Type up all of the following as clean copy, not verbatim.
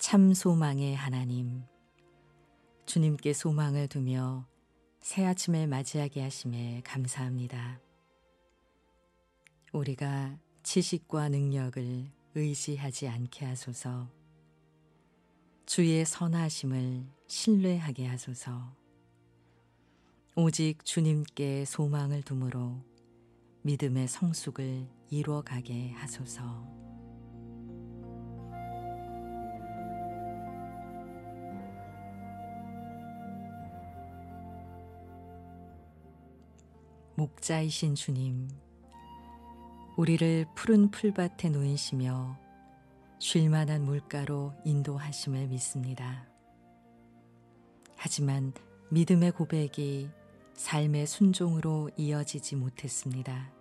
참 소망의 하나님, 주님께 소망을 두며 새 아침을 맞이하게 하심에 감사합니다. 우리가 지식과 능력을 의지하지 않게 하소서. 주의 선하심을 신뢰하게 하소서. 오직 주님께 소망을 두므로 믿음의 성숙을 이루어가게 하소서. 목자이신 주님, 우리를 푸른 풀밭에 놓이시며 쉴만한 물가로 인도하심을 믿습니다. 하지만 믿음의 고백이 삶의 순종으로 이어지지 못했습니다.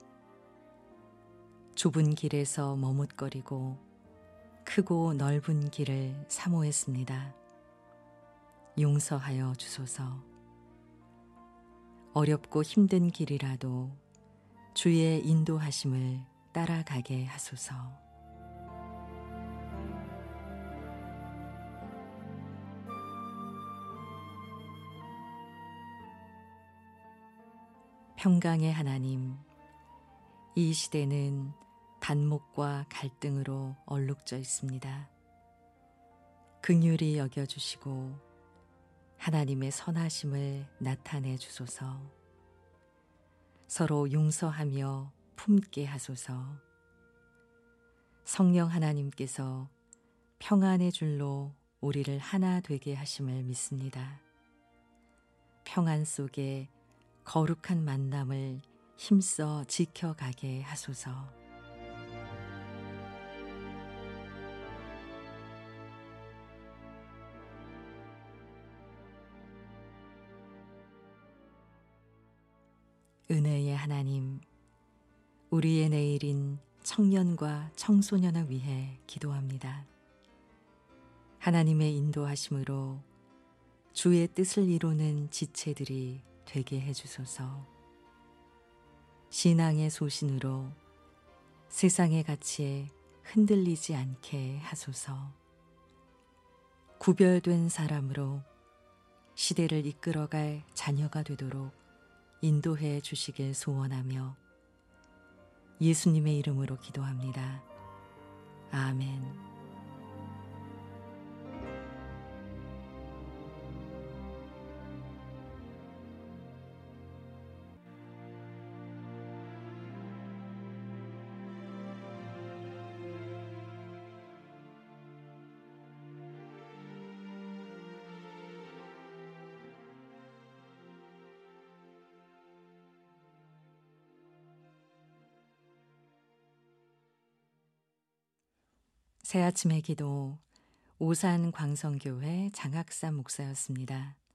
좁은 길에서 머뭇거리고 크고 넓은 길을 사모했습니다. 용서하여 주소서. 어렵고 힘든 길이라도 주의 인도하심을 따라가게 하소서. 평강의 하나님, 이 시대는 단목과 갈등으로 얼룩져 있습니다. 긍휼히 여겨주시고 하나님의 선하심을 나타내 주소서. 서로 용서하며 품게 하소서. 성령 하나님께서 평안의 줄로 우리를 하나 되게 하심을 믿습니다. 평안 속에 거룩한 만남을 힘써 지켜가게 하소서. 은혜의 하나님, 우리의 내일인 청년과 청소년을 위해 기도합니다. 하나님의 인도하심으로 주의 뜻을 이루는 지체들이 되게 해주소서. 신앙의 소신으로 세상의 가치에 흔들리지 않게 하소서. 구별된 사람으로 시대를 이끌어갈 자녀가 되도록 인도해 주시길 소원하며 예수님의 이름으로 기도합니다. 아멘. 새아침의 기도 오산 광성교회 장학삼 목사였습니다.